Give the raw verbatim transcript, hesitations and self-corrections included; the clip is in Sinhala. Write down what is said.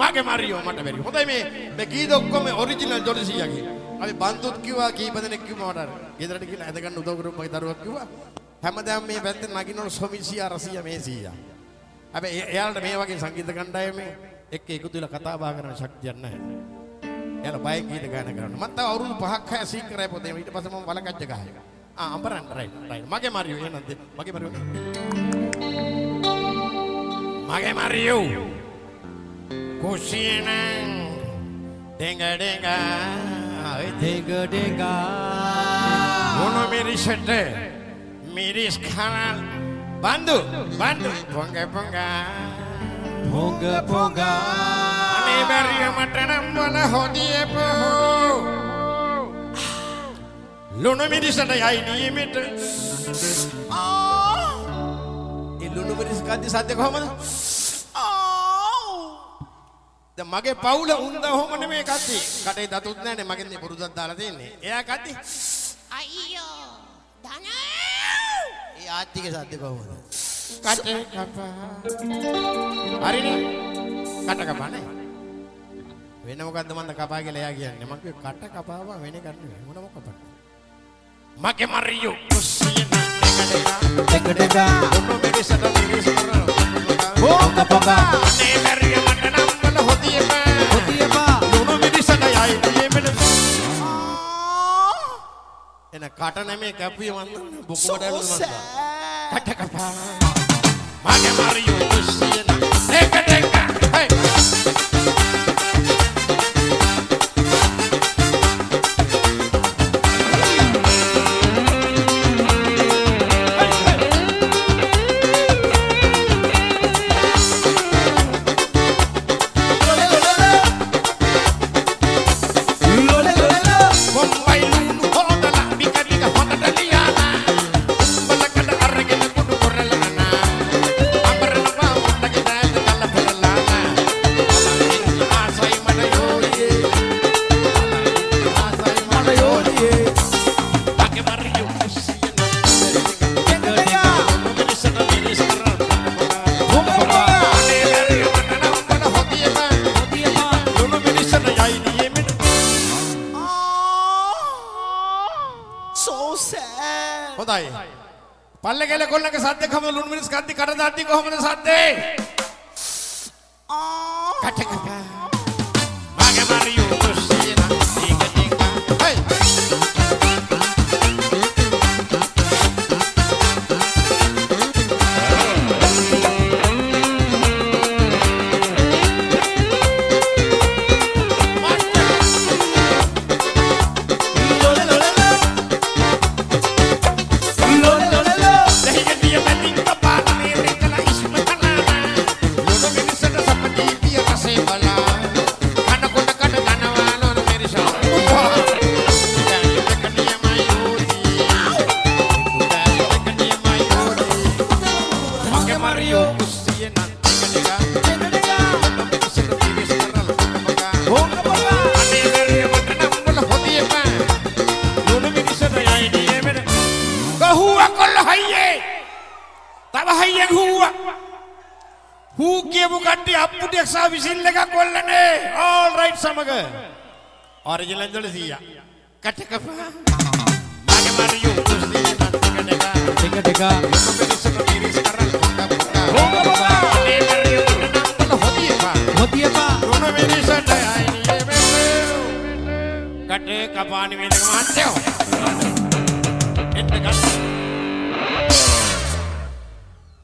මගේ මරියෝ මට බැරි. හොඳයි මේ මේ ගීත ඔක්කොම ඔරිජිනල් ජොලිසියාගේ. අපි බන්දුත් කිව්වා කීප දෙනෙක් කිව්වා මට. ගෙදරට ගිහලා ඇද ගන්න උදව් කරපු මගේ දරුවක් කිව්වා. හැමදාම මේ පැත්තෙන් නගිනවලු සොමිසියා රසියා මේසියා. හැබැයි එයාලට මේ වගේ සංගීත කණ්ඩායමේ එක්ක එකතු වෙලා කතා බහ කරන ශක්තියක් නැහැ. එයාලා බය ගීත ගාන කරනවා. මම තව අවුරුදු පහක් හය සීක් කරයි පොතේ. ඊට පස්සේ මම වලකජ්ජ ගහයි. ආ අඹරන්න රයිට් රයිට්. මගේ මරියෝ එහෙනම් මගේ මරියෝ. මගේ මරියෝ. කුසියනන් ඩෙංග ඩෙංග අය ඩෙංග ඩෙංග මොන මිරිසට මිරිස් කනල් බන්දු බන්දු පොංග පොංග පොංග පොංග අනේ බැරිය මට නම් වල හොදියේ පො ලුණු මිරිසට යයි නියමිට ආ ඒ ලුණු මිරිස් කද්දි සද්ද කොහමද දැන් මගේ පවුල උන්ද ඔහොම නෙමෙයි කද්දි කටේ දතුත් නැනේ මගෙන් මේ පුරුද්දක් දාලා තියෙන්නේ එයා කද්දි අයියෝ ධන ඒ ආත්තිගේ සද්ද කොහමද කටේ කපා හරිනේ කට කපානේ වෙන මොකද්ද මන්ද කපා කියලා එයා කියන්නේ මම කිව්ව කට කපාවා වෙන එකක් නෙමෙයි මොන මොකක්ද මගේ මරියෝ කුසියන ඩෙක ඩෙක ඔන්න මේ සත මිරිස් කරා පොංග පොංග අනේ බැරිය මට නම් වල හොදියපා හොදියපා ලුණු මිරිසට යයි නියමෙල එන කට නෙමේ කැපුවේ මන් බොකු වඩාලු මන්ද කට කපා මගේ මරියෝ කුසියන ඩෙක ඩෙක හේ පල්ලේ ගල කොල්ලගේ සද්ද කම ලුණු මිරිස් කද්දි කඩ දාද්දි කොහමද සද්දේ ආ කටක මගේ මරියෝ කුසියන ටික ටික හේ සා විසිල් එකක් කොල්ලනේ all right සමග ඔරිජිනල් ජොලිසියා කටක මගේ මරියෝ කුසියන ටික ටික ටික ටික මිරිස් කරල් පොංග පොංග අනේ මරියෝ මට නම් හොදියපා හොදියපා ලුණු මිරිසට අය නියමෙල කටේ කපානි වේදක මහත්තයෝ එන්න ගන්න